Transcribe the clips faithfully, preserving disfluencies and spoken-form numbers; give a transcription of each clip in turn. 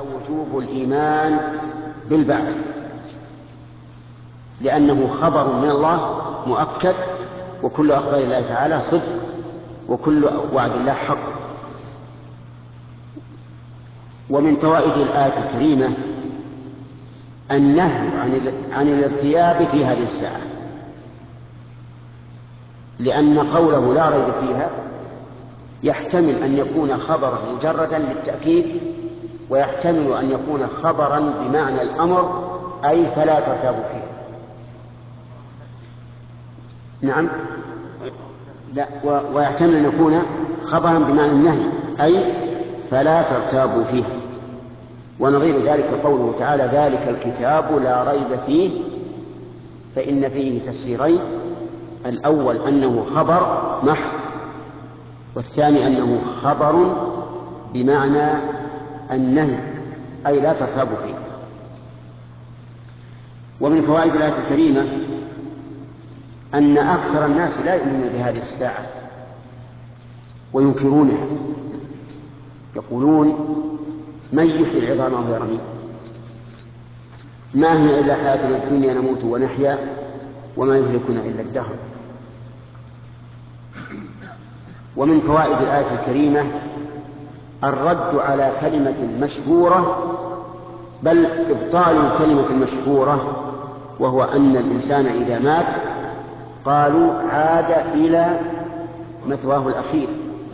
وجوب الإيمان بالبعث، لأنه خبر من الله مؤكد، وكل أخبار الله تعالى صدق، وكل وعد الله حق. ومن فوائد الآية الكريمة النهي عن الارتياب في هذه الساعة، لأن قوله لا ريب فيها يحتمل أن يكون خبرا مجردا للتأكيد، ويحتمل أن يكون خبرا بمعنى الأمر، أي فلا ترتابوا فيه. نعم، لا، ويحتمل أن يكون خبرا بمعنى النهي، أي فلا ترتابوا فيه. ونظير ذلك قوله تعالى ذلك الكتاب لا ريب فيه، فإن فيه تفسيرين: الأول أنه خبر محض، والثاني أنه خبر بمعنى النهي، أي لا ترتابوا فيه. ومن فوائد الآية الكريمة أن أكثر الناس لا يؤمنون بهذه الساعة وينكرونها، يقولون من يحيي العظام وهي رميم، ما هي إلا حياتنا الدنيا نموت ونحيا وما يهلكنا إلا الدهر. ومن فوائد الآية الكريمة الرد على كلمة مشهورة، بل إبطال الكلمة المشهورة، وهو أن الإنسان إذا مات قالوا عاد إلى مثواه الأخير،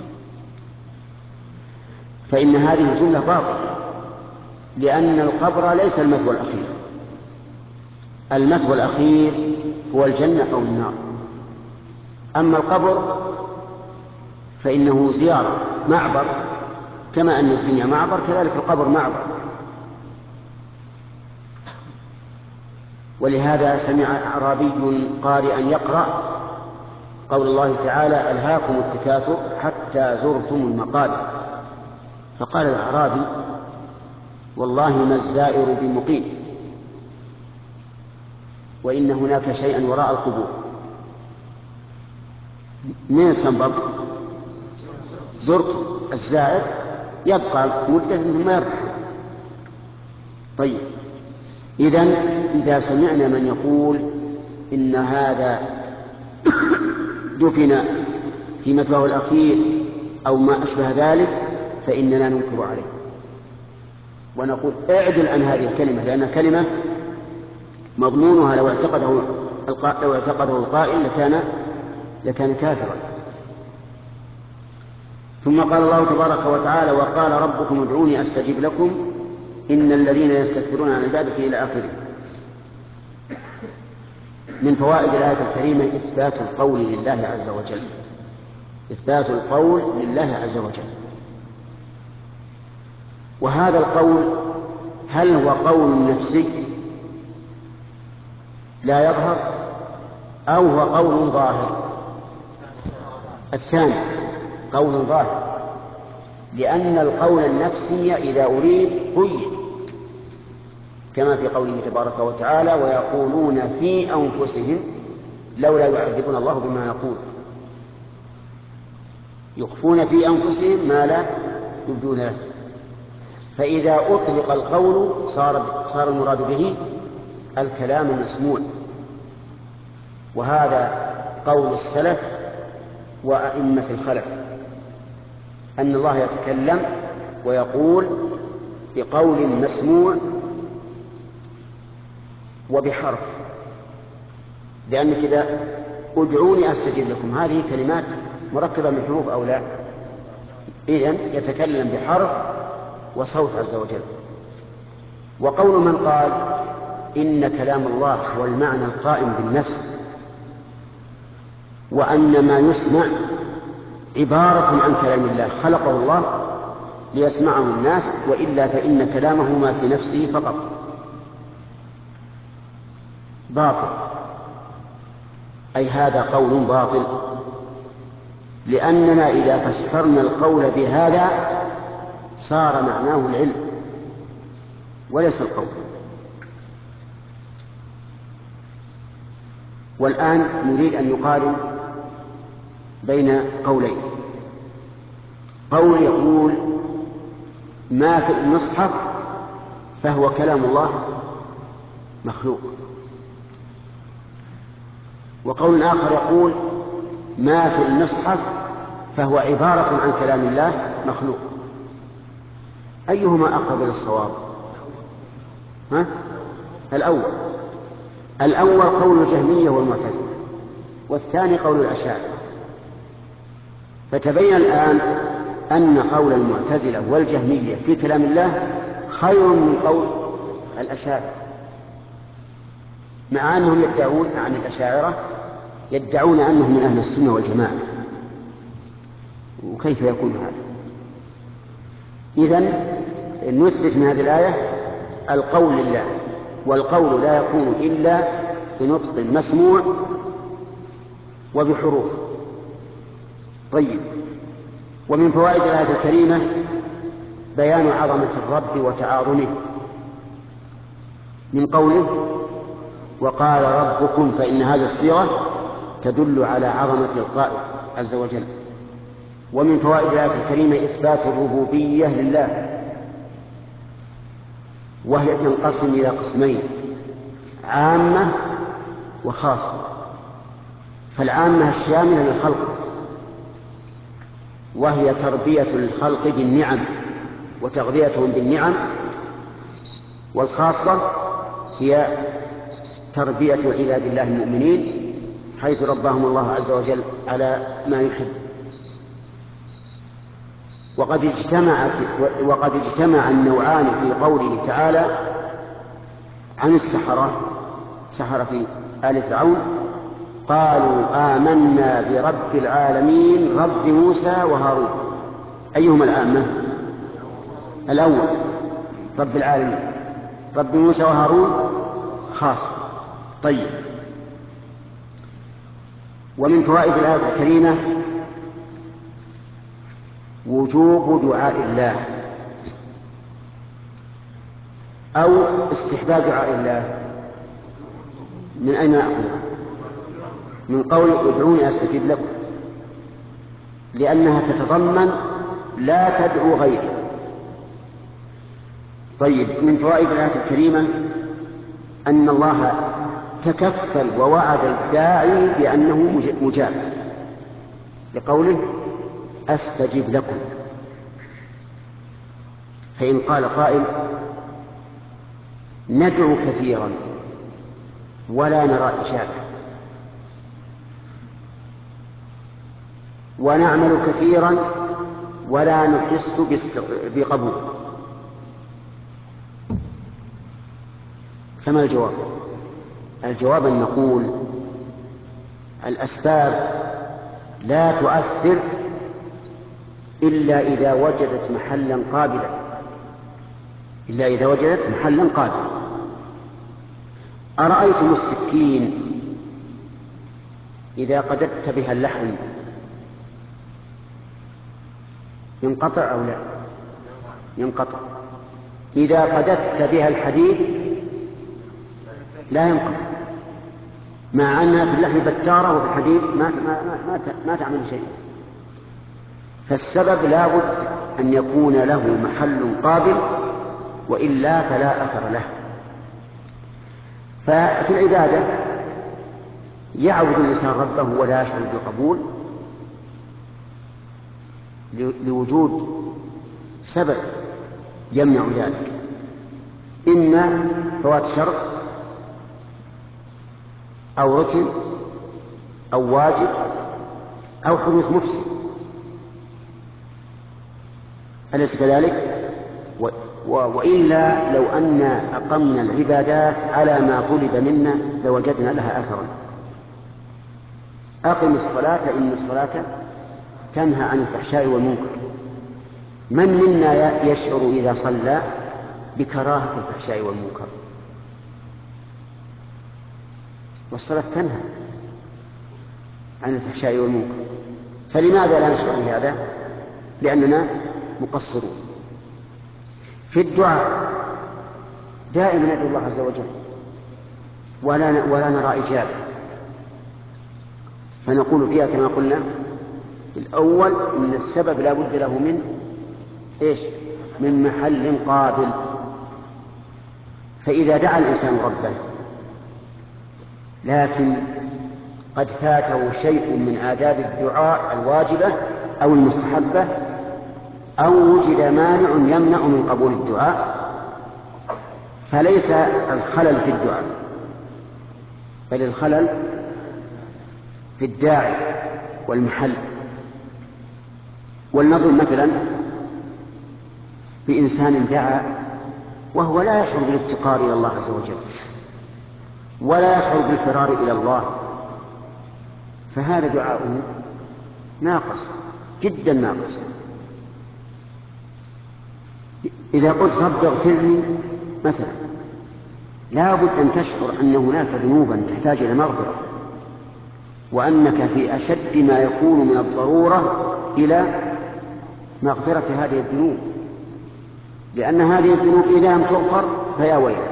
فإن هذه الجملة باطلة، لأن القبر ليس المثوى الأخير. المثوى الأخير هو الجنة أو النار، أما القبر فإنه زيارة معبر، كما أن الدنيا معبر كذلك القبر معبر. ولهذا سمع أعرابي قارئا يقرأ قول الله تعالى ألهاكم التكاثر حتى زرتم المقابر، فقال الأعرابي والله ما الزائر بمقيم، وإن هناك شيئا وراء القبور. من استنبط؟ زرت الزائر يبقى مدة ثم يرتحل. طيب، إذن إذا سمعنا من يقول إن هذا دفن في مثواه الأخير أو ما أشبه ذلك فإننا ننكر عليه ونقول اعدل عن هذه الكلمة، لأن كلمة مضمونها لو اعتقده لو اعتقده القائل لكان لكان كافرا. ثم قال الله تبارك وتعالى وقال ربكم ادعوني أستجب لكم إن الذين يستكبرون عن عبادتي إلى آخره. من فوائد الآية الكريمة إثبات القول لله عز وجل، إثبات القول لله عز وجل. وهذا القول هل هو قول نفسي لا يظهر أو هو قول ظاهر؟ الثاني قول ظاهر، لأن القول النفسي إذا أريد قيد، كما في قوله تبارك وتعالى ويقولون في أنفسهم لولا يعذبنا الله بما نقول، يخفون في أنفسهم ما لا يبدون له. فإذا أطلق القول صار صار المراد به الكلام المسموع، وهذا قول السلف وأئمة الخلف، أن الله يتكلم ويقول بقول مسموع وبحرف، لأن كذا ادعوني أستجب لكم هذه كلمات مركبة من حروف أو لا؟ إذن يتكلم بحرف وصوت عز وجل. وقول من قال إن كلام الله هو المعنى القائم بالنفس، وأن ما يسمع عبارة عن كلام الله خلقه الله ليسمعه الناس، وإلا فإن كلامه ما في نفسه فقط، باطل. أي هذا قول باطل، لأننا إذا فسرنا القول بهذا صار معناه العلم وليس القول. والآن نريد أن نقارن بين قولين. قول يقول ما في المصحف فهو كلام الله مخلوق. وقول آخر يقول ما في المصحف فهو عبارة عن كلام الله مخلوق. أيهما أقرب للصواب؟ ها؟ الأول الأول قول الجهمية والمعتزلة، والثاني قول الأشاعرة. فتبين الآن أن قول المعتزلة والجهمية في كلام الله خير من قول الأشاعرة، مع أنهم يدعون عن الأشاعرة يدعون أنهم من أهل السنة والجماعة. وكيف يكون هذا؟ إذن نثبت من هذه الآية القول لله، والقول لا يكون إلا بنطق مسموع وبحروف. طيب، ومن فوائد الآية الكريمة بيان عظمة الرب وتعاظمه من قوله وقال ربكم، فإن هذه الصيغة تدل على عظمة القائل عز وجل. ومن فوائد الآية الكريمة إثبات الربوبية لله، وهي تنقسم إلى قسمين: عامة وخاصة. فالعامة الشاملة للخلق، وهي تربية الخلق بالنعم وتغذيتهم بالنعم، والخاصة هي تربية عباد الله المؤمنين حيث ربهم الله عز وجل على ما يحب. وقد اجتمع وقد اجتمع النوعان في قوله تعالى عن السحرة سحرة في آل فرعون: قالوا آمنا برب العالمين رب موسى وهارون. أيهما العامة؟ الأول رب العالمين، رب موسى وهارون خاص. طيب، ومن فوائد الآية الكريمة وجوب دعاء الله أو استحباب دعاء الله. من أين نأخذها؟ من قول ادعوني أستجب لكم، لأنها تتضمن لا تدعو غيري. طيب، من فوائد الآية الكريمة أن الله تكفل ووعد الداعي بأنه مجاب، لقوله أستجب لكم. فإن قال قائل ندعو كثيرا ولا نرى إجابة، ونعمل كثيرا ولا نحس بقبول، فما الجواب؟ الجواب أن نقول الأسباب لا تؤثر إلا إذا وجدت محلا قابلا إلا إذا وجدت محلا قابلا. أرأيتم السكين إذا قددت بها اللحم ينقطع أو لا؟ ينقطع. إذا قددت بها الحديد لا ينقطع، مع أنها في اللحم بتارة وفي الحديد ما, ما, ما, ما تعمل شيء. فالسبب لا بد أن يكون له محل قابل، وإلا فلا أثر له. ففي العبادة يعبد الإنسان ربه ولا يشعر بالقبول لوجود سبب يمنع ذلك، إما فوات شرط أو ركن أو واجب أو حدوث مفسد، أليس كذلك؟ و... و... وإلا لو أن أقمنا العبادات على ما طلب منا لوجدنا لها أثرا. أقم الصلاة إن الصلاة تنهى عن الفحشاء والمنكر. من منا يشعر إذا صلى بكراهة الفحشاء والمنكر؟ والصلاة تنهى عن الفحشاء والمنكر، فلماذا لا نشعر بهذا؟ لأننا مقصرون. في الدعاء دائما ندعو الله عز وجل ولا, ولا نرى إجابة، فنقول فيها كما قلنا الأول إن السبب لا بد له من إيش؟ من محل قابل. فإذا دعا الإنسان ربه لكن قد فاته شيء من آداب الدعاء الواجبة أو المستحبة أو وجد مانع يمنع من قبول الدعاء، فليس الخلل في الدعاء بل الخلل في الداعي والمحل. ولنضرب مثلا بإنسان دعا وهو لا يشعر بالافتقار إلى الله عز وجل ولا يشعر بالفرار إلى الله، فهذا دعاؤه ناقص جدا ناقص. إذا قلت رب اغفر لي مثلا لا بد أن تشعر أن هناك ذنوبا تحتاج إلى مغفرة، وأنك في أشد ما يكون من الضرورة إلى مغفرة هذه الذنوب، لأن هذه الذنوب إذا لم تغفر فيا ويلك.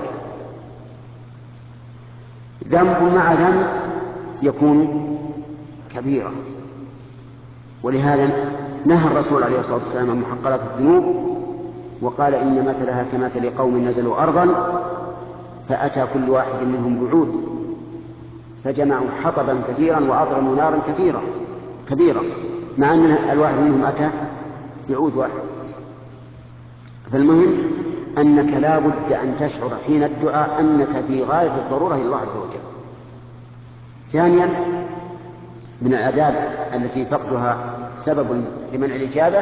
ذنب مع ذنب يكون كبيرة، ولهذا نهى الرسول عليه الصلاة والسلام عن محقرات الذنوب وقال إن مثلها كمثل قوم نزلوا أرضا فأتى كل واحد منهم بعود فجمعوا حطبا كثيرا وأضرموا نارا كثيرة كبيرة مع أن الواحد منهم أتى بعود واحد. فالمهم أنك لا بد أن تشعر حين الدعاء أنك في غاية الضرورة إلى الله عز وجل. ثانيا من الآداب التي فقدها سبب لمنع الإجابة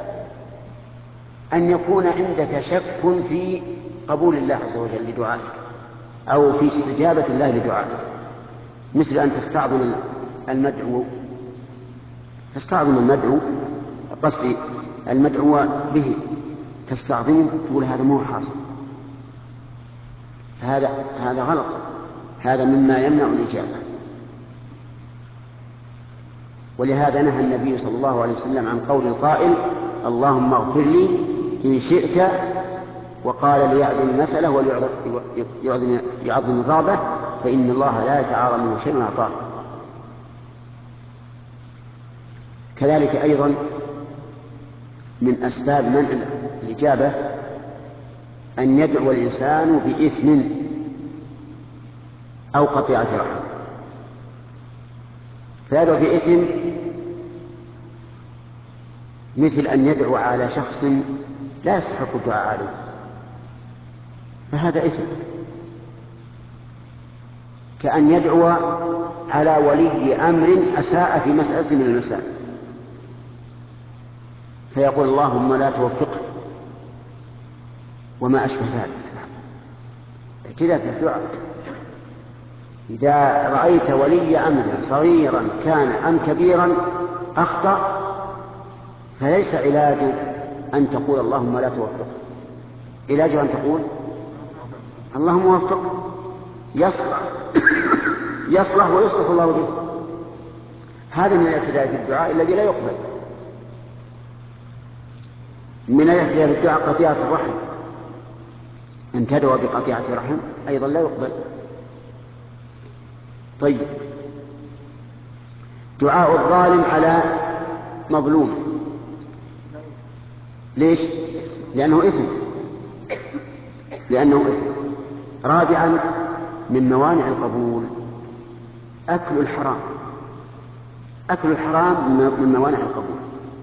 أن يكون عندك شك في قبول الله عز وجل لدعائك أو في استجابة الله لدعائك، مثل أن تستعظم المدعو تستعظم المدعو قصدي المدعو به تستعظمه تقول هذا مو حاصل، فهذا هذا غلط، هذا مما يمنع الإجابة. ولهذا نهى النبي صلى الله عليه وسلم عن قول القائل اللهم اغفر لي إن شئت، وقال ليعزم المسألة وليعظم الرغبة فإن الله لا يتعارى منه شيء أعطاه. كذلك أيضا من أسباب منع الإجابة أن يدعو الإنسان بإثم أو قطيعة رحم، فيدعو بإثم مثل أن يدعو على شخص لا يستحق الدعاء عليه، فهذا إثم، كأن يدعو على ولي أمر أساء في مسألة من المسائل فيقول اللهم لا توفقه وما أشبه ذلك. اعتداء في الدعاء. إذا رأيت ولي أمر صغيرا كان أم كبيرا أخطأ فليس علاج أن تقول اللهم لا توفقه، علاج أن تقول اللهم وفقه يصلح يصلح ويصلح الله به. هذا من الاعتداء في الدعاء الذي لا يقبل. من الاعتداء في الدعاء قطيعة الرحم، أن تدعو بقطيعة رحم أيضا لا يقبل. طيب، دعاء الظالم على مظلوم، ليش؟ لأنه إثم لأنه إثم. رابعا من موانع القبول أكل الحرام، أكل الحرام من موانع القبول،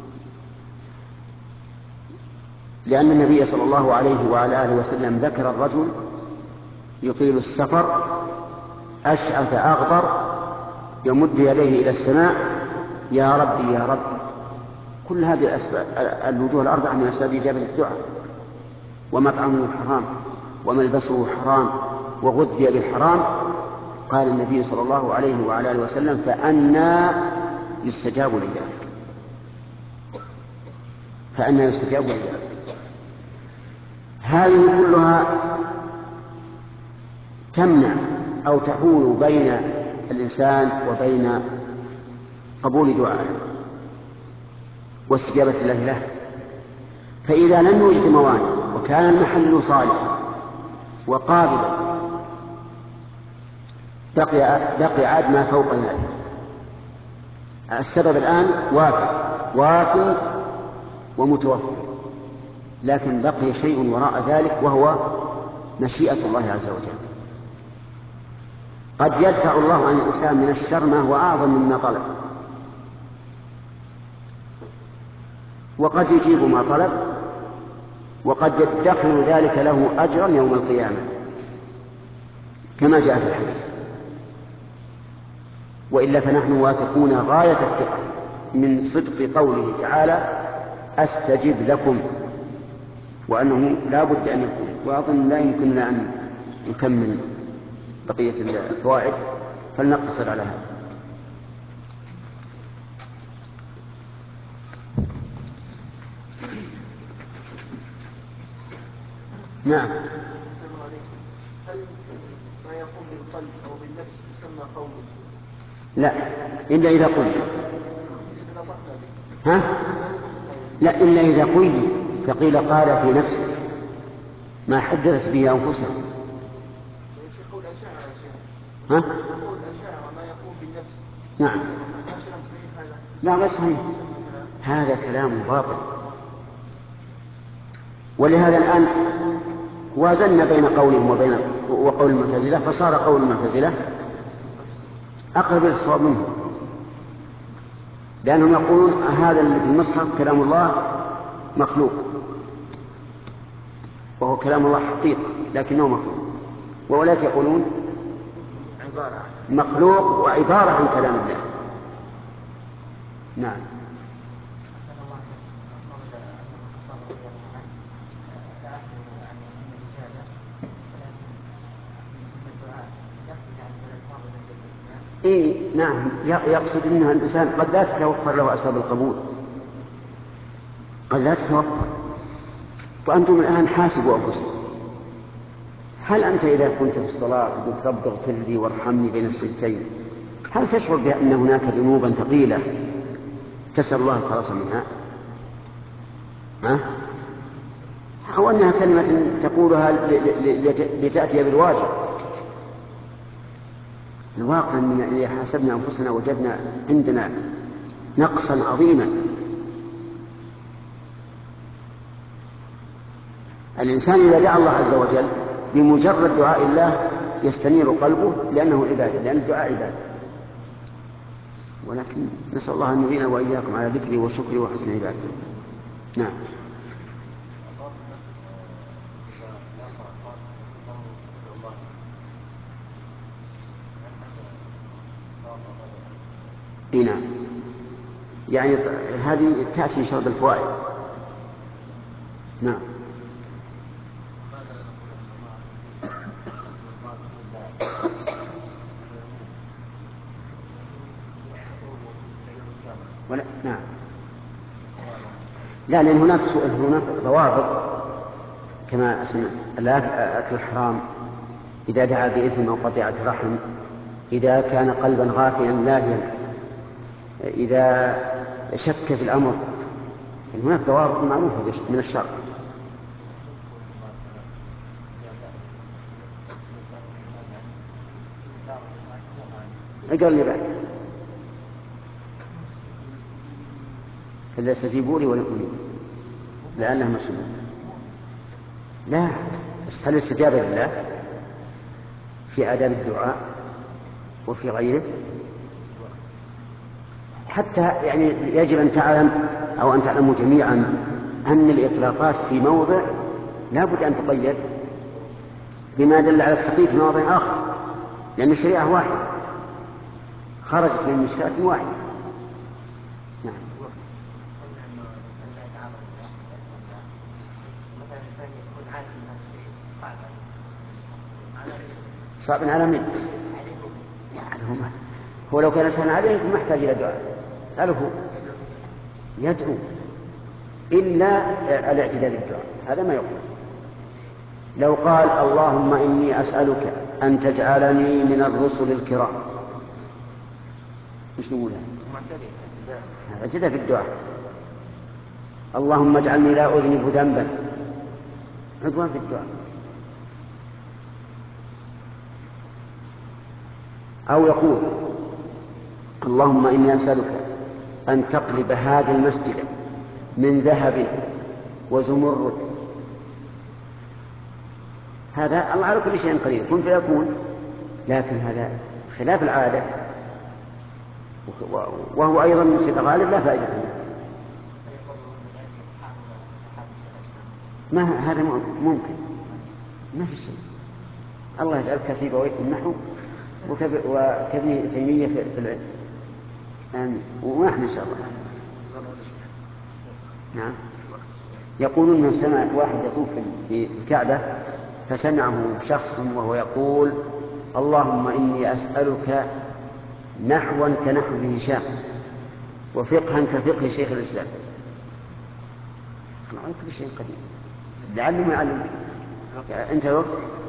لأن النبي صلى الله عليه وعلى آله وسلم ذكر الرجل يطيل السفر أشعث أغبر يمد يديه إلى السماء يا ربي يا رب. كل هذه الأسباب الوجوه الأربعة من أسباب إجابة الدعاء. ومطعمه حرام وملبسه حرام وغذي بالحرام. قال النبي صلى الله عليه وعلى آله وسلم فأنى يستجاب لذلك فأنى يستجاب لذلك. هذه كلها تمنع أو تحول بين الإنسان وبين قبول دعائه واستجابة الله له. فإذا لم يوجد موانع وكان المحل صالحا وقابلا بقي, بقي عاد ما فوق ذلك. السبب الآن وافي وافي ومتوفر، لكن بقي شيء وراء ذلك وهو مشيئة الله عز وجل. قد يدفع الله عن الإنسان من الشر ما هو أعظم مما طلب، وقد يجيب ما طلب، وقد يدخر ذلك له أجرا يوم القيامة كما جاء في الحديث. وإلا فنحن واثقون غاية الثقة من صدق قوله تعالى أستجب لكم، وأنه لا بد أن يكون. وأظن لا يمكننا أن نكمل بقية الفوائد، فلنقتصر على هذا. نعم. هل ما يقوم بالقلب أو بالنفس يسمى قول؟ لا، إلا إذا قيل. ها؟ لا، إلا إذا قيل، فقيل قال في نفسه ما حدثت به أنفسه. ها؟ ما يقوم بالنفس. نعم. لا، غير صحيح، هذا كلام باطل. ولهذا الآن وازلنا بين قولهم وبين وقول المعتزلة، فصار قول المعتزلة أقرب إلى الصواب منه، لأنهم يقولون هذا اللي في المصحف كلام الله مخلوق، وهو كلام الله حقيقة لكنه مخلوق، وأولئك يقولون مخلوق وعبارة عن كلام الله. نعم. إيه نعم، يقصد أن الإنسان قد لا تتوفر له أسباب القبول، قد لا تتوفر. وأنتم الآن حاسبوا أنفسكم، هل أنت إذا كنت في الصلاة قلت رب اغفر لي وارحمني بين السجدتين، هل تشعر بأن هناك ذنوبا ثقيلة تسأل الله الخلاص منها؟ ها؟ أو أنها كلمة تقولها لتأتي بالواجب؟ الواقع من إذا حاسبنا أنفسنا وجدنا عندنا نقصا عظيما. الإنسان إذا دعا الله عز وجل بمجرد دعاء الله يستنير قلبه، لأنه عبادة، لأن الدعاء عبادة. ولكن نسأل الله أن يعيننا وإياكم على ذكره وشكره وحسن عبادته. نعم. هنا يعني هذه تأتي إن شاء الله بالفوائد. نعم. ولا نعم. لا، لأن هناك هناك ضوابط كما الأكل الحرام إذا دعا بإثم أو قطيعة رحم، إذا كان قلبا غافيا لاهيا، إذا شك في الأمر، هناك ضوابط معروفة من الشرع. اقرأ لي بعد. فلا يستجيبوا لي ولكم لأنه مسؤول. لا، بس هل الاستجابة لله في آداب الدعاء وفي غيره؟ حتى يعني يجب أن تعلم أو أن تعلموا جميعا أن الإطلاقات في موضع لا بد أن تقيد بما دل على التقييد في موضع آخر، لأن الشريعة واحدة خرجت من مشكلة واحدة. نعم. صعب على من؟ هو لو كان سهلا عليه ما يحتاج إلى دعاء، هل هو يدعو إلا الاعتدال بالدعاء، هذا ما يقول. لو قال اللهم إني أسألك أن تجعلني من الرسل الكرام، مش نقول هذا اعتدى بالدعاء. اللهم اجعلني لا أذنب ذنبا، عدوان في الدعاء. أو يقول اللهم إني أسألك أن تقلب هذا المسجد من ذهب وزمرد هذا الله على كل شيء قدير، كن فيكون، لكن هذا خلاف العادة، وهو أيضا في الغالب لا فائدة منه. ما هذا ممكن، ما في شيء. الله يجعل كسيبويه في النحو وكابن تيمية في العلم، آمين، ونحن إن شاء الله. نعم. يقولون أنه سمع واحد يطوف في الكعبة فسمعه شخص وهو يقول: اللهم إني أسألك نحوا كنحو هشام وفقها كفقه شيخ الإسلام. الله على كل شيء قدير، لعله ما يعلم. أنت وقت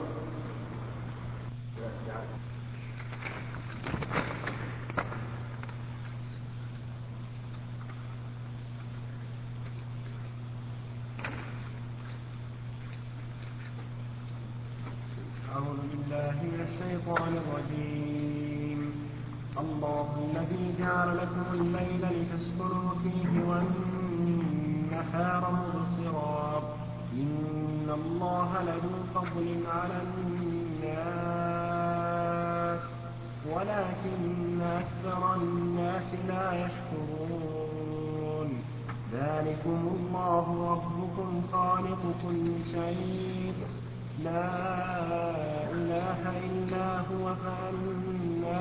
أعوذ بالله من الشيطان الرجيم. الله الذي جعل لكم الليل لتسكنوا فيه والنهار مبصرا إن الله لذو فضل على الناس ولكن أكثر الناس لا يشكرون. ذلكم الله ربكم خالق كل شيء لا إله إلا هو فأنى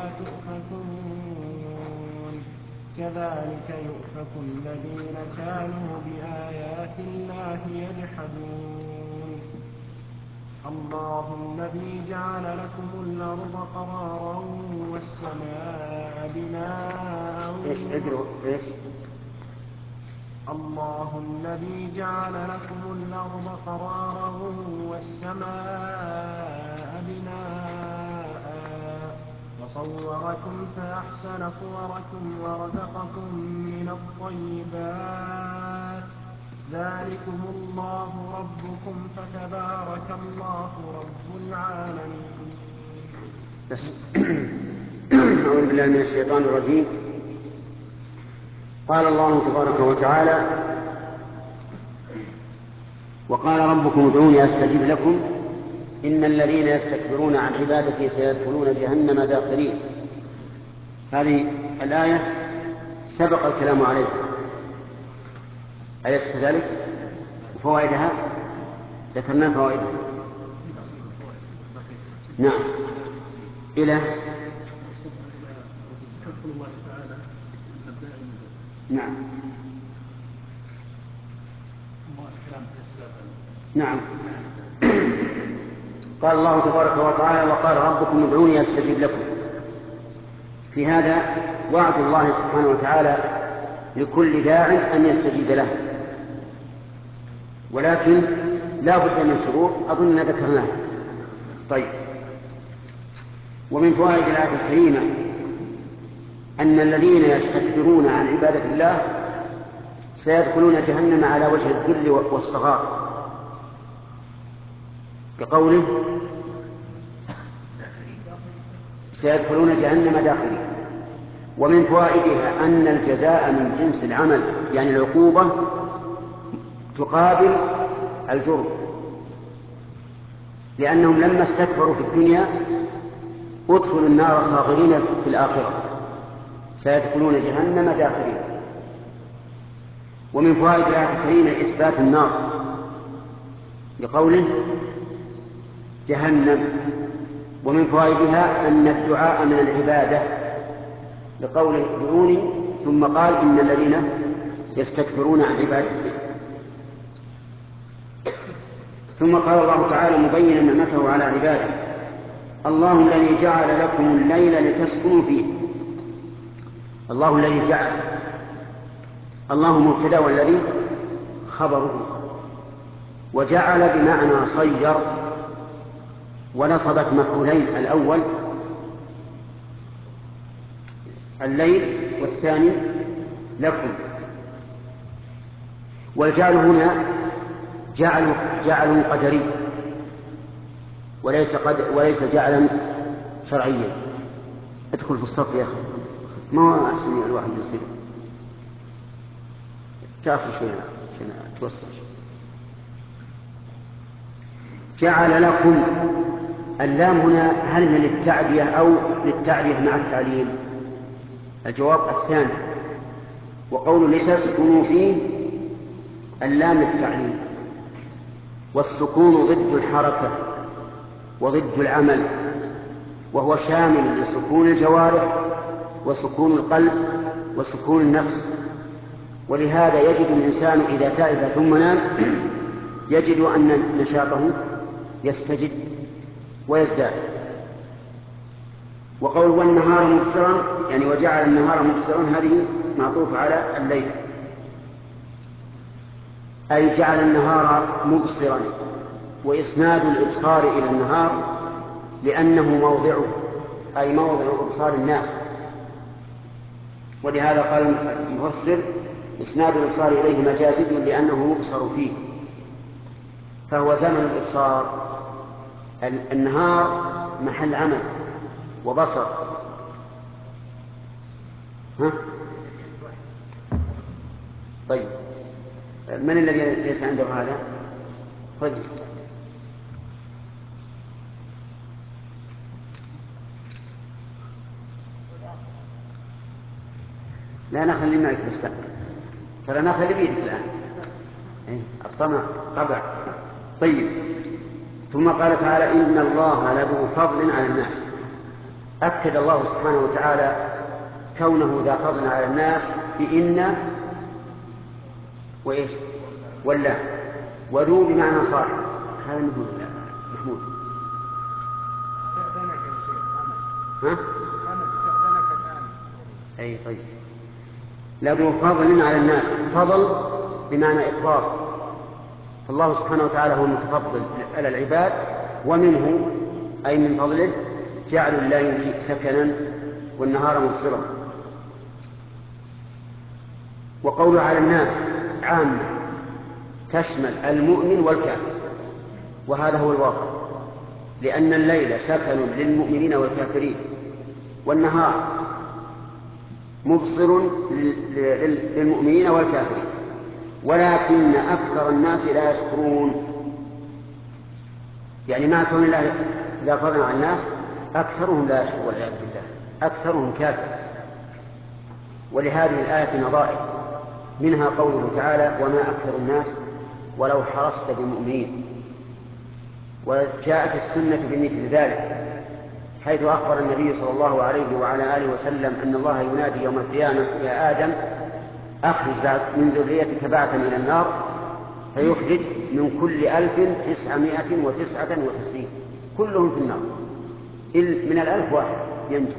تؤفكون. كذلك يؤفك الذين كانوا بآيات الله يجحدون. الله الذي جعل لكم الأرض قرارا والسماء بناء. إيش ادروا إيش الله الذي جعل لكم الأرض قرارا والسماء بناء وصوركم فأحسن صوركم ورزقكم من الطيبات. ذلكم الله ربكم فتبارك الله رب العالمين. بس أعوذ بالله من الشيطان الرجيم. قال الله تبارك وتعالى: وقال ربكم ادعوني أستجب لكم إن الذين يستكبرون عن عبادتي سيدخلون جهنم داخرين. هذه الآية سبق الكلام عليها، أليس كذلك؟ فوائدها ذكرنا فوائدها. نعم. إلى نعم نعم قال الله تبارك وتعالى: وقال ربكم ادعوني أستجب لكم. في هذا وعد الله سبحانه وتعالى لكل داع أن يستجيب له، ولكن لا بد من شروط أظن ذكرناها. طيب، ومن فوائد الآية الكريمة أن الذين يستكبرون عن عبادة الله سيدخلون جهنم على وجه الذل والصغار، بقوله سيدخلون جهنم داخرين. ومن فوائدها أن الجزاء من جنس العمل، يعني العقوبة تقابل الجرم، لأنهم لما استكبروا في الدنيا ادخلوا النار صاغرين في الآخرة، سيدخلون جهنم داخرين. ومن فوائد الآية الكريمة إثبات النار بقوله جهنم. ومن فوائدها أن الدعاء من العبادة بقوله ادعوني، ثم قال إن الذين يستكبرون عن عبادته. ثم قال الله تعالى مبينا نعمته على عباده: الله الذي جعل لكم الليل لتسكنوا فيه. الله الذي جعل، الله مبتدأ والذي خبره، وجعل بمعنى صير، ونصبت مفعولين: الأول الليل والثاني لكم. والجعل هنا جعل جعل قدري وليس قد وليس جعلا شرعيا. ادخل في الصف يا أخي، ما هو أحسن الواحد يصير تأخذ شوية عشان توصل. جعل لكم، اللام هنا هل هي للتعبية أو للتعبية مع التعليل؟ الجواب الثاني. وقول لتسكنوا فيه اللام للتعليل، والسكون ضد الحركة وضد العمل، وهو شامل لسكون الجوارح وسكون القلب وسكون النفس. ولهذا يجد الإنسان إذا تعب ثم نام يجد أن نشاطه يستجد ويزداد. وقول والنهار مبصرا يعني وجعل النهار مبصرا هذه معطوف على الليل، أي جعل النهار مبصرا، وإسناد الإبصار إلى النهار لأنه موضعه، أي موضع إبصار الناس. ولهذا قال المفسر إسناد الإبصار إليه مجازي لأنه مبصر فيه، فهو زمن الإبصار. النهار محل عمل وبصر. ها؟ طيب، من الذي ليس عنده هذا؟ خذ. لا نخلي معك بس، ترى نخلي بيدك الآن. إيه؟ الطمع طبع. طيب، ثم قال تعالى إن الله لذو فضل على الناس. أكد الله سبحانه وتعالى كونه ذا فضل على الناس بإن وإيش ولا، وذو بمعنى صاحب. هذا محمود محمود استأذنك يا شيخ محمد. ها؟ أنا استأذنك الآن. أي طيب. لذو فضل على الناس، فضل بمعنى إفضال. فالله سبحانه وتعالى هو المتفضل على العباد، ومنه أي من فضله جعل الليل سكنا والنهار مبصرا. وقول على الناس عامة تشمل المؤمن والكافر، وهذا هو الواقع، لأن الليل سكن للمؤمنين والكافرين، والنهار مبصر للمؤمنين والكافرين، ولكن أكثر الناس لا يشكرون. يعني مع كون الله إذا فضل على الناس أكثرهم لا يشكر والعياذ بالله، أكثرهم كافر. ولهذه الآية نظائر، منها قوله تعالى وما أكثر الناس ولو حرصت بمؤمنين. وجاءت السنة بمثل ذلك، حيث أخبر النبي صلى الله عليه وعلى آله وسلم أن الله ينادي يوم القيامة يا آدم أخرج من ذريتك بعثا إلى النار، فيخرج من كل ألف تسعمائة وتسعة وتسعين، كلهم في النار من الألف واحد ينجو.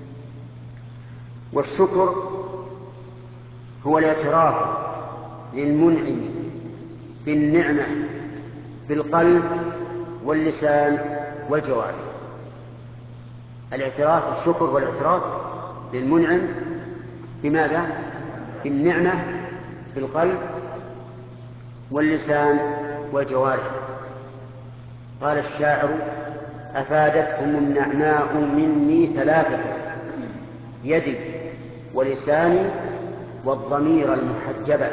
والشكر هو الاعتراف للمنعم بالنعمة بالقلب واللسان والجوارح. الاعتراف الشكر والاعتراف للمنعم بماذا؟ بالنعمة بالقلب واللسان والجوارح. قال الشاعر أفادتكم النعماء مني ثلاثة، يدي ولساني والضمير المحجبة.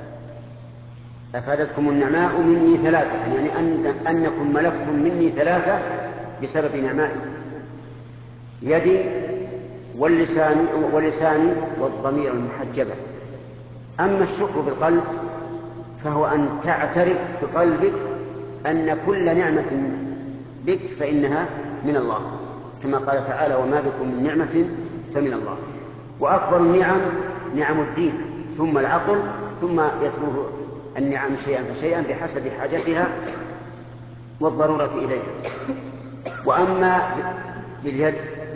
أفادتكم النعماء مني ثلاثة يعني أن أنكم ملكتم مني ثلاثة بسبب نعمائي، يدي واللسان ولساني والضمير المحجبة. أما الشكر بالقلب فهو أن تعترف بقلبك أن كل نعمة بك فإنها من الله، كما قال تعالى وما بكم من نعمة فمن الله. وأكبر النعم نعم الدين، ثم العقل، ثم يتلوه النعم شيئا فشيئا بحسب حاجتها والضرورة إليها. وأما باليد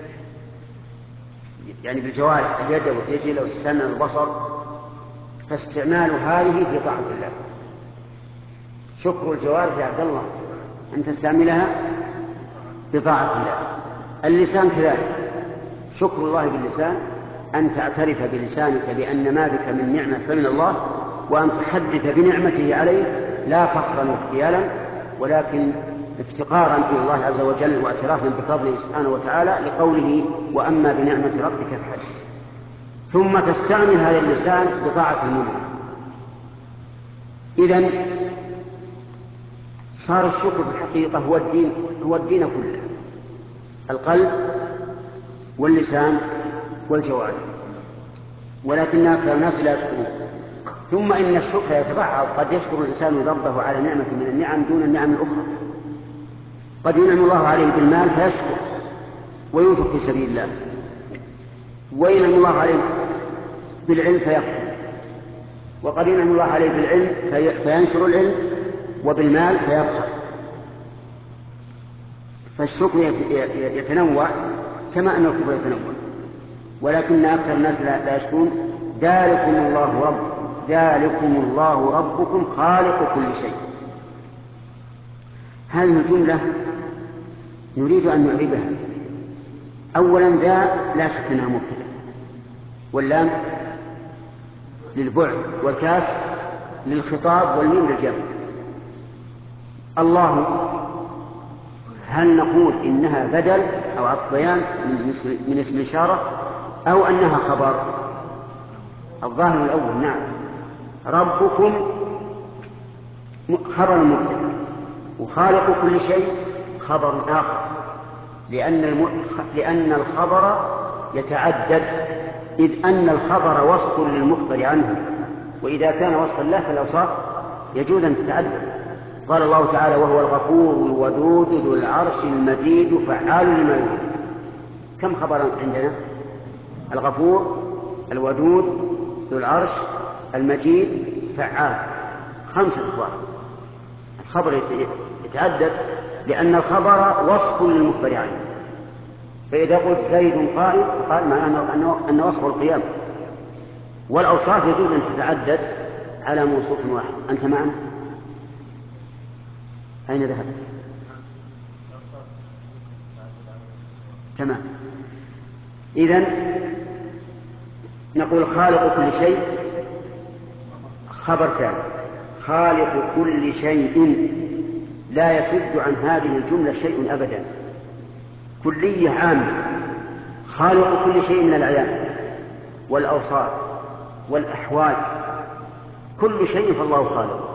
يعني بالجوارح، اليد والرجل والسمع والبصر، فاستعمال هذه في طاعة الله. شكر الجوارح يا عبد الله أن تستعملها بطاعة الله. اللسان كذلك، شكر الله باللسان أن تعترف بلسانك بأن ما بك من نعمة فمن الله، وأن تحدث بنعمته عليك لا فخرا واختيالا ولكن افتقارا إلى الله عز وجل واعترافا بفضله سبحانه وتعالى، لقوله وأما بنعمة ربك فحدث. ثم تستعمل هذا اللسان بطاعة المنعم. إذن صار الشكر في الحقيقة هو الدين، هو الدين كله، القلب واللسان والجوارح، ولكن أكثر الناس لا يشكرون. ثم إن الشكر يتبعض، قد يشكر الإنسان ربه على نعمة من النعم دون النعم الأخرى. قد ينعم الله عليه بالمال فيشكر وينفق في سبيل الله، وينعم الله عليه بالعلم فيكفر، وقد ينعم الله عليه بالعلم في فينشر العلم، وبالمال فيبخل. فالشكر يتنوع كما أن الكفر يتنوع، ولكن أكثر الناس لا يشكرون. ذلكم الله رب ذلكم الله ربكم خالق كل شيء. هذه الجملة نريد أن نعربها. أولا ذا لا شك أنها مبتدأ، واللام للبعد، والكاف للخطاب، والميم للجمع. الله هل نقول إنها بدل أو عطف بيان من اسم إشارة، أو أنها خبر؟ الظاهر الأول، نعم. ربكم خبر مبتدأ، وخالق كل شيء خبر آخر، لأن الم... لأن الخبر يتعدد، إذ أن الخبر وصف للمخبر عنه، وإذا كان وصفا له فالأوصاف يجوز أن تتعدد. قال الله تعالى: وهو الغفور الودود ذو العرش المجيد فعال لما يريد. كم خبر عندنا؟ الغفور، الودود، ذو العرش، المجيد، فعال، خمسة أخبار. الخبر يتعدد لأن الخبر وصف للمخبر عنه. فإذا قلت زيد قائم فقال معناه أنه, أنه وصف القيام. والأوصاف يجوز أن تتعدد على موصوف واحد. أنت معنا؟ أين ذهب؟ تمام. إذن نقول خالق كل شيء خبر ثاني. خالق كل شيء لا يسد عن هذه الجملة شيء أبدا، كلية عامة. خالق كل شيء من الأعيان والأوصاف والأحوال، كل شيء فالله خالق،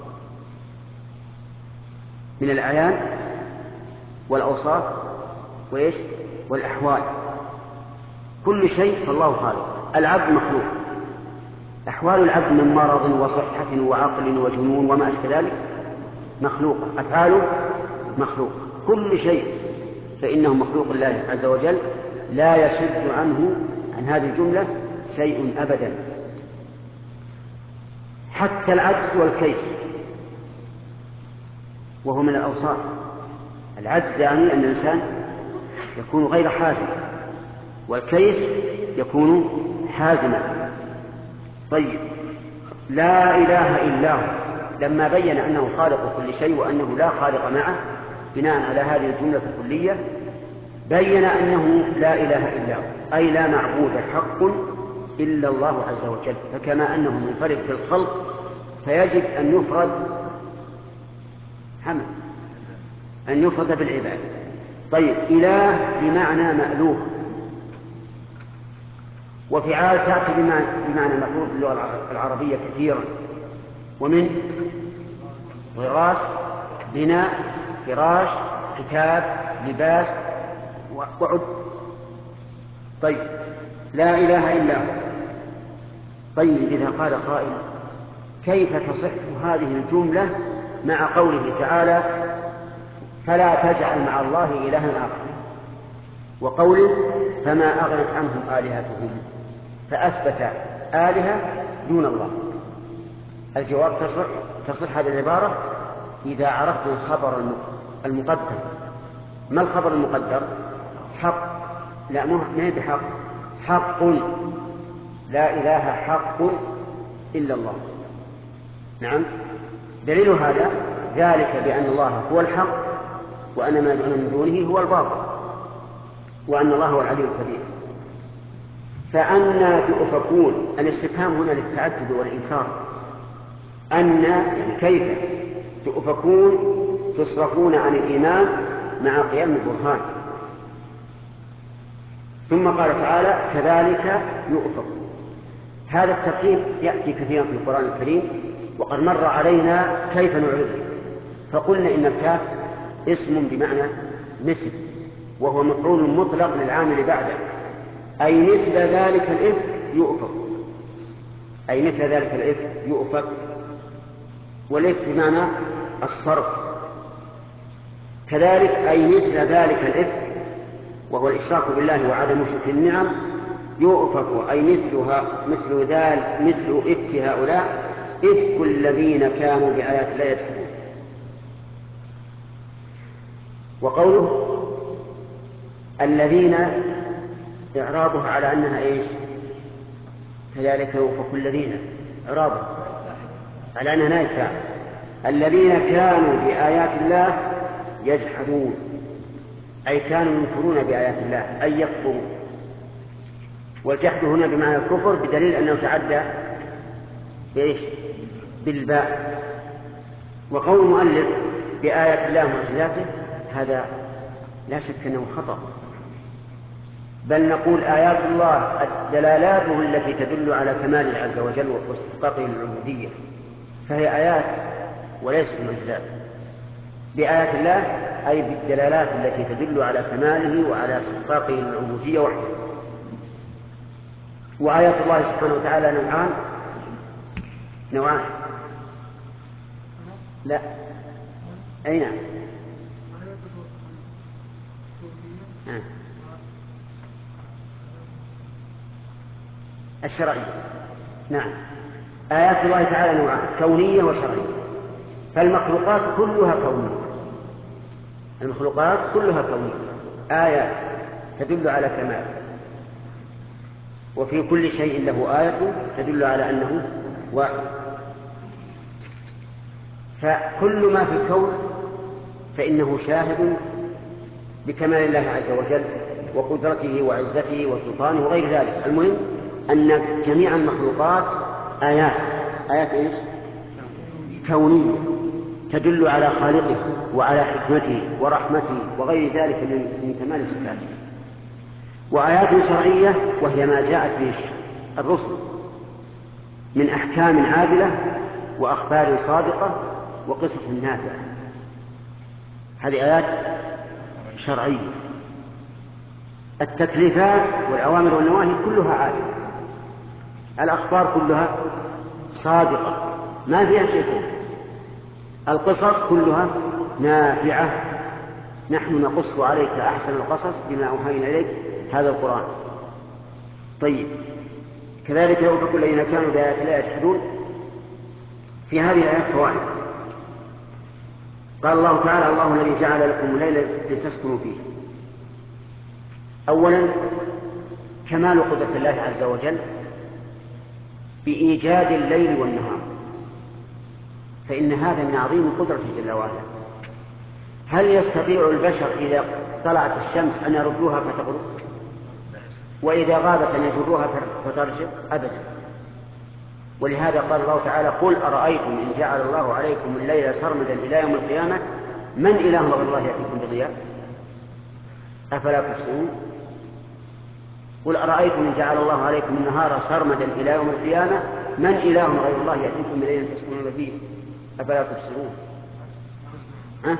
من الأعيان والأوصاف وإيش والأحوال، كل شيء فالله خالق. العبد مخلوق، أحوال العبد من مرض وصحة وعقل وجنون وما أشبه ذلك مخلوقة، أفعاله مخلوق، كل شيء فإنه مخلوق الله عز وجل، لا يشد عنه عن هذه الجملة شيء أبدا، حتى العجز والكيس، وهو من الأوصاف. العجز يعني أن الإنسان يكون غير حازم، والكيس يكون حازما. طيب، لا إله إلا هو لما بين أنه خالق كل شيء وأنه لا خالق معه بناء على هذه الجملة الكلية، بين أنه لا إله إلا هو، أي لا معبود حق إلا الله عز وجل. فكما أنه منفرد بالخلق فيجب أن يفرد حمد أن يفرد بالعبادة. طيب، إله بمعنى مألوه، وفعال تأتي بمعنى مألوه في اللغة العربية كثيرا، ومن غراس، بناء، فراش، كتاب، لباس، وعد. طيب، لا إله إلا هو. طيب، إذا قال قائل: كيف تصح هذه الجملة مع قوله تعالى: فلا تجعل مع الله إلها آخر، وقوله: فما أغنت عنهم آلهتهم، فأثبت آلهة دون الله؟ الجواب: تصح تصح هذه العبارة إذا عرفنا الخبر المقدر. ما الخبر المقدر؟ حق، لا ما هي بحق، حق، لا إله حق إلا الله. نعم، دليل هذا ذلك بأن الله هو الحق، وأن ما يدعون من دونه هو الباطل، وأن الله هو العلي الكبير. فأنى تؤفكون؟ الاستفهام هنا للتعجب والإنكار. أن يعني كيف تؤفكون تصرفون عن الإيمان مع قيام البرهان؟ ثم قال تعالى: كذلك يؤفك. هذا الترتيب يأتي كثيرا في القرآن الكريم، وقد مر علينا كيف نعرفه. فقلنا إن الكاف اسم بمعنى مثل، وهو مفعول مطلق للعامل بعده، أي مثل ذلك الإفك يؤفك، أي مثل ذلك الإفك يؤفك. والإفك بمعنى الصرف، كذلك أي مثل ذلك الإفك وهو الإشراك بالله وعدم شكر النعم يؤفك، أي مثلها مثل ذلك مثل إفك هؤلاء إفك الذين كانوا بآيات الله يجحدون. وقوله الذين إعرابها على أنها إيش؟ كذلك يؤفك الذين، إعرابها على أنها نائب فاعل، الذين كانوا بآيات الله يجحدون، أي كانوا ينكرون بآيات الله أي يكفرون. والجحد هنا بمعنى الكفر بدليل أنه تعدى بإيش؟ بالباء. وقول المؤلف بآيات الله ومعجزاته هذا لا شك أنه خطأ، بل نقول آيات الله دلالاته التي تدل على كماله عز وجل واستحقاقه للعبودية، فهي آيات وليست معجزات. بآيات الله أي بالدلالات التي تدل على كماله وعلى استحقاقه للعبودية وحده. وآيات الله سبحانه وتعالى نوعان نوعان لا أي نعم آه. الشرعية، نعم آيات الله تعالى نوعان كونية وشرعية. فالمخلوقات كلها كونية، المخلوقات كلها كونية آيات تدل على كمال، وفي كل شيء له آية تدل على أنه واحد. فكل ما في الكون فإنه شاهد بكمال الله عز وجل وقدرته وعزته وسلطانه وغير ذلك. المهم أن جميع المخلوقات آيات آيات إيش؟ كونية تدل على خالقه وعلى حكمته ورحمته وغير ذلك من كمال صفاته. وآيات شرعية وهي ما جاءت به الرسل من أحكام عادلة وأخبار صادقة وقصص نافعة، هذه آيات شرعية. التكليفات والأوامر والنواهي كلها عادلة، الأخبار كلها صادقة ما فيها شيء، القصص كلها نافعة، نحن نقص عليك أحسن القصص بما أوحينا إليك هذا القرآن. طيب كذلك يؤفك الذين كانوا بآيات الله يجحدون. في هذه الآيات فوائد. قال الله تعالى الله الذي جعل لكم الليل لتسكنوا فيه. أولا كمال قدرة الله عز وجل بإيجاد الليل والنهار، فإن هذا من عظيم قدرته جل وعلا. هل يستطيع البشر إذا طلعت الشمس أن يردوها فتغرب، وإذا غابت أن يجروها فترجع؟ أبدا. ولهذا قال الله تعالى قل أرأيتم إن جعل الله عليكم الليل سرمدا إلى يوم القيامة من إله غير الله يأتيكم بضياء أفلا تبصرون. قل أرأيتم إن جعل الله عليكم النهار سرمدا إلى يوم القيامة من إله غير الله يأتيكم بليل تسكنون فيه أفلا تبصرون. ها؟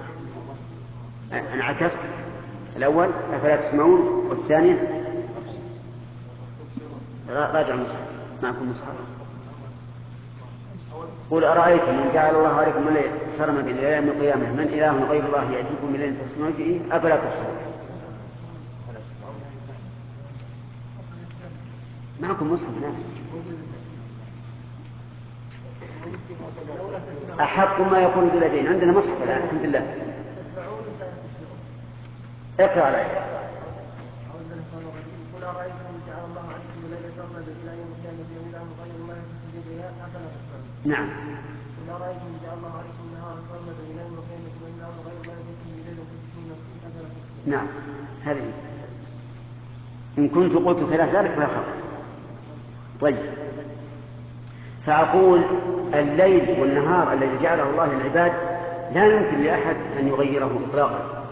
أنا عكست الأول أفلا تسمعون، والثانية راجع مصحف معكم مصحف. قل أرأيتم إن جعل الله عليكم الليل سرمدا إلى يوم القيامة من إله غير الله يأتيكم بليل تسكنون فيه أفلا تبصرون. معكم مصحف ناس أحق ما يقول بلدين عندنا مصحف الآن الحمد لله. اقرأ عليه. نعم. نعم هذه إن كنت قلت خلاف ذلك فلا خبر. طيب فأقول الليل والنهار الذي جعله الله للعباد لا يمكن لأحد أن يغيره إطلاقا.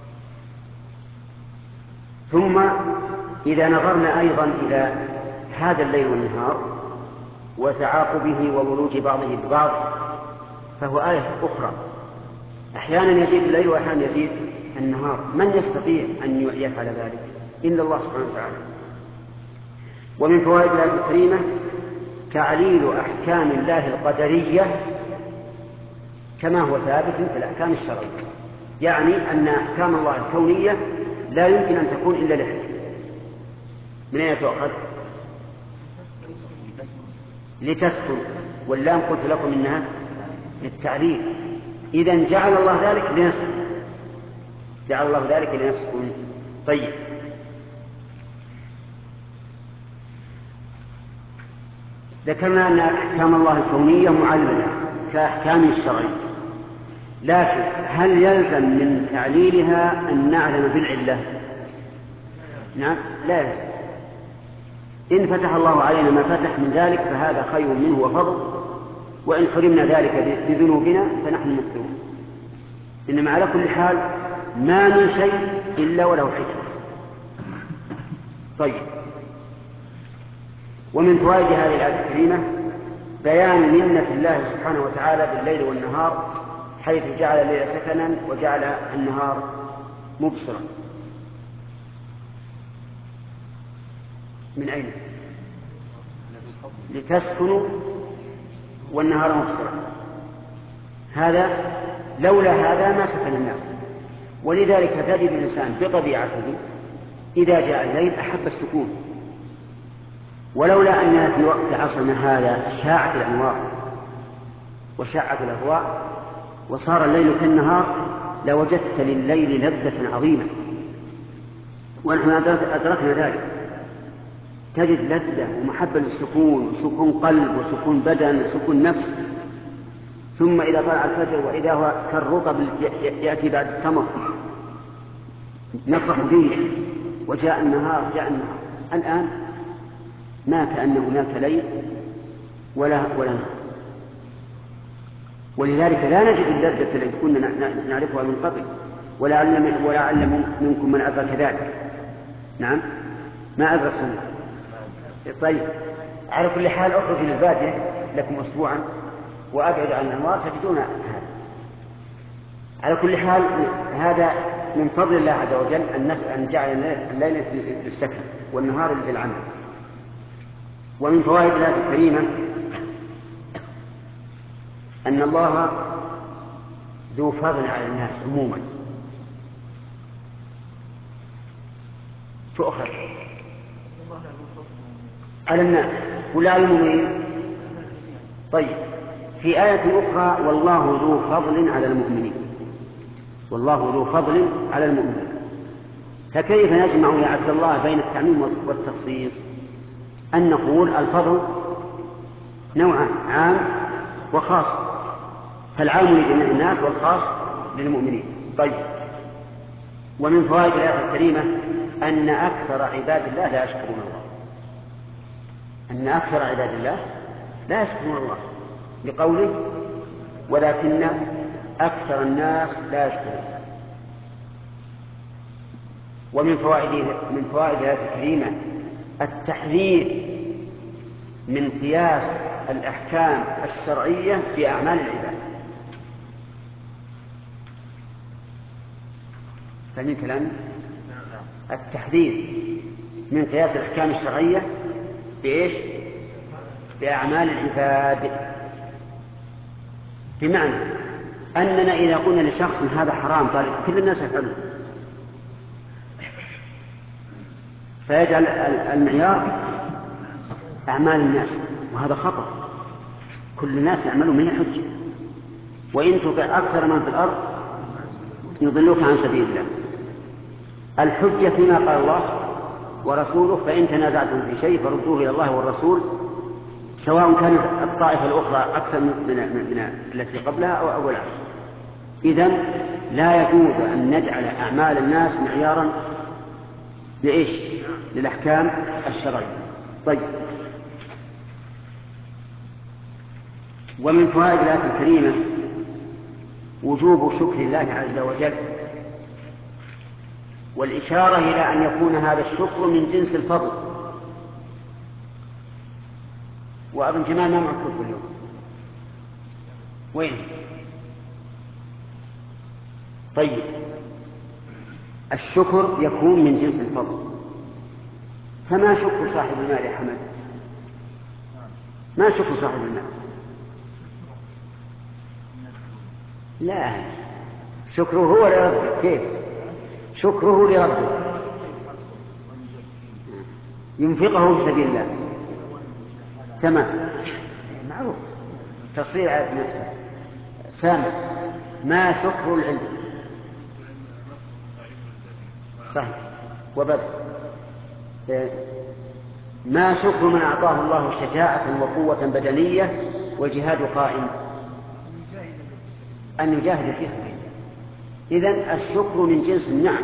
ثم إذا نظرنا أيضا إلى هذا الليل والنهار وتعاقبه وولوج بعضه ببعض فهو آية أخرى أحيانا يزيد الليل وأحيانا يزيد النهار. من يستطيع أن يفعل ذلك إلا الله سبحانه وتعالى. ومن فوائد الآية الكريمة تعليل أحكام الله القدرية كما هو ثابت في الأحكام الشرعية، يعني أن أحكام الله الكونية لا يمكن أن تكون إلا لحكمة. من أين تؤخذ؟ لتسكن، واللام قلت لكم إنها للتعليل. إذن جعل الله ذلك لنسكن، جعل الله ذلك لنسكن. طيب، ذكرنا أن أحكام الله الكونية معللة كأحكام الشرعية، لكن هل يلزم من تعليلها أن نعلم بالعلة؟ نعم، لا يلزم. إن فتح الله علينا ما فتح من ذلك فهذا خير منه وفضل، وإن حرمنا ذلك بذنوبنا فنحن مفتون. إنما على كل حال ما من شيء إلا وله حكمة. طيب، ومن فوائد هذه الآية الكريمة بيان منة الله سبحانه وتعالى بالليل والنهار، حيث جعل الليل سكنا وجعل النهار مبصرا. من أين؟ لتسكنوا والنهار مبصرا. هذا لولا هذا ما سكن الناس، ولذلك تجد الإنسان بطبيعته إذا جاء الليل أحب السكون. ولولا أننا في وقت عصرنا هذا شاعت الأنوار وشاعت الأضواء وصار الليل كالنهار لوجدت لليل لذة عظيمة، ونحن أدركنا ذلك. تجد لذة ومحبة للسكون، وسكون قلب وسكون بدن وسكون نفس. ثم إذا طلع الفجر وإذا هو كالرطب يأتي بعد التمر نفرح به، وجاء النهار جاء النهار. الآن ما كأن هناك ليل ولا ولا نهار، ولذلك لا نجد اللذة التي كنا نعرفها من قبل، ولعل ولعل منكم من أدرك ذلك. نعم، ما أدركتم. طيب، على كل حال أخرج للبادية لكم أسبوعا وأبعد عن الأنوار تجدون هذا. على كل حال هذا من فضل الله عز وجل أن جعل الليل للسكن والنهار للعمل. ومن فوائد الآية الكريمة أن الله ذو فضل على الناس عموما، تؤخذ على الناس ولا على المؤمنين. طيب، في آية أخرى والله ذو فضل على المؤمنين، والله ذو فضل على المؤمنين. فكيف نجمع يا عبد الله بين التعميم والتخصيص؟ أن نقول الفضل نوعان، عام وخاص، فالعام لجميع الناس والخاص للمؤمنين. طيب، ومن فوائد الآية الكريمة أن أكثر عباد الله لا يشكرون الله، أن أكثر عباد الله لا يشكرون الله بقوله ولكن أكثر الناس لا يشكرون. ومن فوائد من فوائد الآية الكريمة التحذير من قياس الأحكام الشرعية بأعمال العباد. فمن كلام التحذير من قياس الأحكام الشرعية بإيش؟ بأعمال العباد، بمعنى أننا إذا قلنا لشخص هذا حرام قال كل الناس يفعلون، فيجعل المعيار أعمال الناس، وهذا خطأ. كل الناس يعملون من حجة، وإن تطع أكثر من في الأرض يضلوك عن سبيل الله. الحجة فيما قال الله ورسوله، فإن تنازعتم في شيء فردوه إلى الله والرسول، سواء كانت الطائفة الأخرى أكثر من, من, من التي قبلها أو أول عشر. إذن لا يجوز أن نجعل أعمال الناس معيارا لإيش؟ للأحكام الشرعية. طيب، ومن فوائد الآية الكريمة وجوب شكر الله عز وجل، والإشارة إلى أن يكون هذا الشكر من جنس الفضل. وأظن جمال ما معكم اليوم، وين؟ طيب الشكر يكون من جنس الفضل، فما شكر صاحب المال يا حمد؟ ما شكر صاحب المال؟ لا، شكره هو لربه. كيف شكره لربه؟ ينفقه في سبيل الله. تمام، معروف تفصيل على نفسه. سامع، ما شكر العلم؟ صحيح وبدأ. ما شكر من أعطاه الله شجاعة وقوة بدنية والجهاد قائم؟ أن يجاهد في سبيل الله. إذن الشكر من جنس النعم،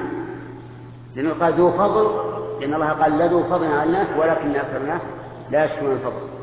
لأنه قال ذو فضل، لأن الله قال لا ذو فضل على الناس ولكن أكثر الناس لا يشكرون الفضل.